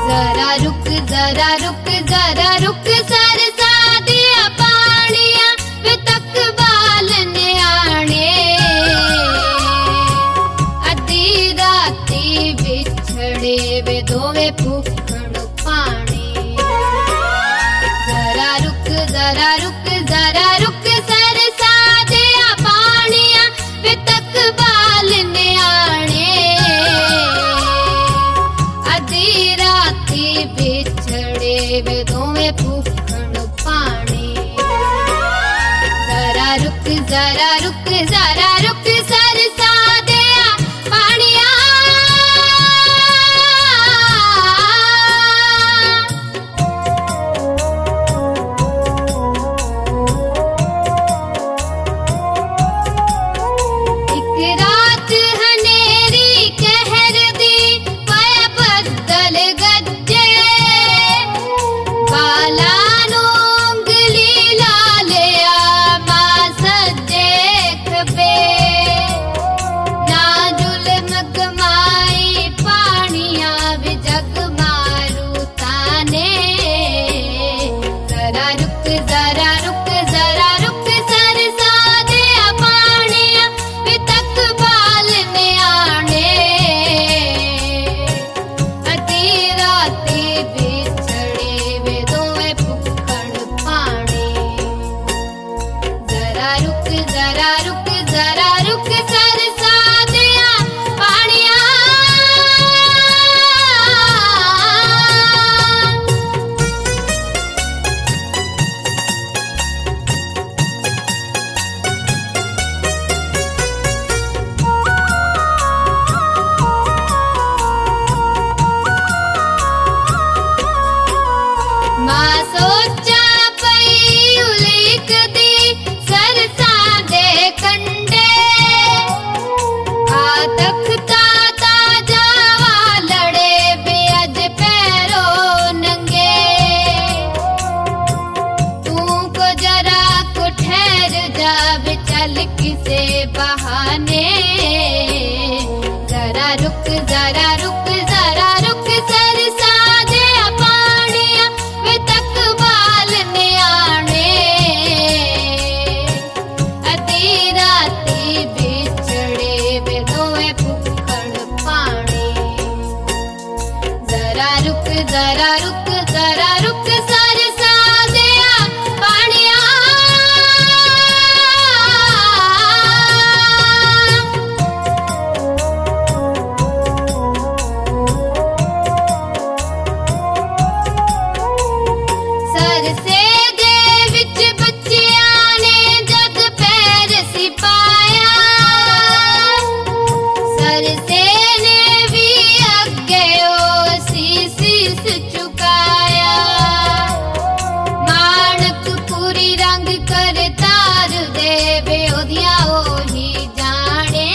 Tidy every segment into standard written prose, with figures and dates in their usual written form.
जरा रुक जरा रुक जरा रुक सरसा दिया पानिया वे तक बाल न्याणे अद्धी राती बिछड़े वे दोवे भूखड़ पानी जरा रुक जरा रुक जरा रुक सरसा दिया पानिया वे तक बाल न्याणे अद्धी राती बिछड़े वे दोवे भूखड़ पानी जरा रुक जरा रुक जरा रुक सरसा दिया पानिया एक रात हनेरी कहर दी पाया बदल गज्जे बालानो उंगली लालिया मां सज्जे खबे ना जुल्म कमाई पानिया वे जग मारू ताने जरा रुक जरा रुक जरा रुक सरसा दिया पानिया वे तक बाल न्याणे अद्धी राती बिछड़े वे दोवे भूखड़ पानी जरा रुक जरा रुक जरा रुक सरसा दिया पानिया मां सोचा पई उलीक दी सरसा दे कंडे आ तखता ताजा वालड़े बे अज पैरो नंगे तू को जरा को ठहर जा बे चल किसे बहाने जरा रुक जरा रुक जरा रुक सरसा दिया पानिया वे तक बाल न्याणे अद्धी राती बिछड़े वे दोवे भूखड़ पानी जरा रुक जरा रुक जरा रुक सरसा दिया पानिया सरसे दे विच बच्चियां ने जद पैर सिपाया सरसे ने भी अगे ओ शीस चुकाया माणक पूरी रंग कर तार दे बे ओदिया ओही जाने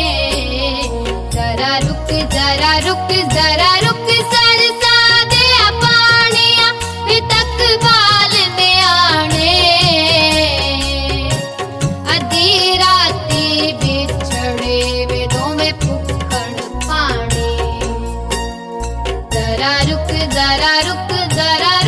जरा रुक जरा रुक जरा रुक सरसा दिया पानिया वे तक बाल न्याणे अद्धी राती बिछड़े वे दोवे भूखड़ पानी जरा रुक जरा रुक जरा